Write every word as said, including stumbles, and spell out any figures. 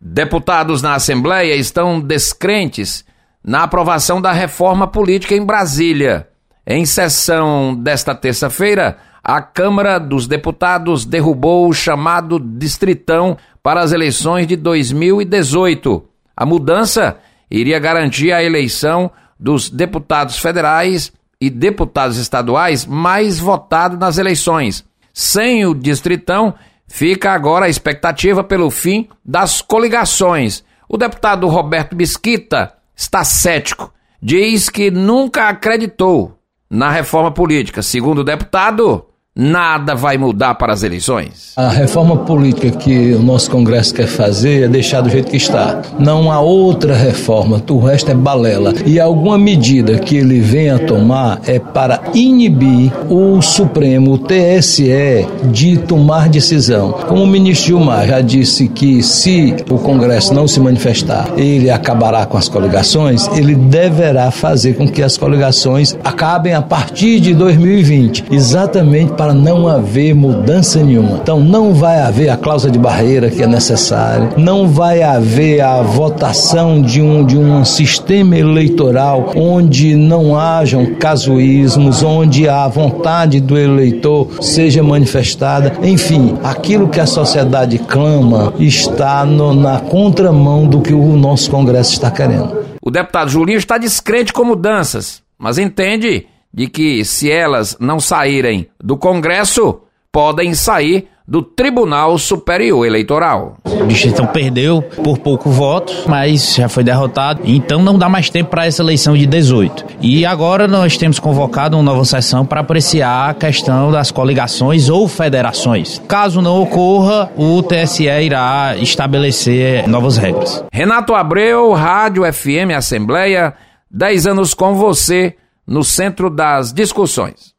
Deputados na Assembleia estão descrentes na aprovação da reforma política em Brasília. Em sessão desta terça-feira, a Câmara dos Deputados derrubou o chamado Distritão para as eleições de dois mil e dezoito. A mudança iria garantir a eleição dos deputados federais e deputados estaduais mais votados nas eleições. Sem o Distritão, fica agora a expectativa pelo fim das coligações. O deputado Roberto Mesquita está cético. Diz que nunca acreditou na reforma política. Segundo o deputado, nada vai mudar para as eleições. A reforma política que o nosso Congresso quer fazer é deixar do jeito que está. Não há outra reforma, o resto é balela. E alguma medida que ele venha tomar é para inibir o Supremo, o T S E, de tomar decisão. Como o ministro Gilmar já disse que se o Congresso não se manifestar, ele acabará com as coligações, ele deverá fazer com que as coligações acabem a partir de dois mil e vinte, exatamente para Para não haver mudança nenhuma. Então não vai haver a cláusula de barreira que é necessária, não vai haver a votação de um, de um sistema eleitoral onde não hajam casuísmos, onde a vontade do eleitor seja manifestada. Enfim, aquilo que a sociedade clama está no, na contramão do que o nosso Congresso está querendo. O deputado Julinho está descrente com mudanças, mas entende de que, se elas não saírem do Congresso, podem sair do Tribunal Superior Eleitoral. O Distritão perdeu por pouco voto, mas já foi derrotado, então não dá mais tempo para essa eleição de dezoito. E agora nós temos convocado uma nova sessão para apreciar a questão das coligações ou federações. Caso não ocorra, o T S E irá estabelecer novas regras. Renato Abreu, Rádio F M Assembleia, dez anos com você, no centro das discussões.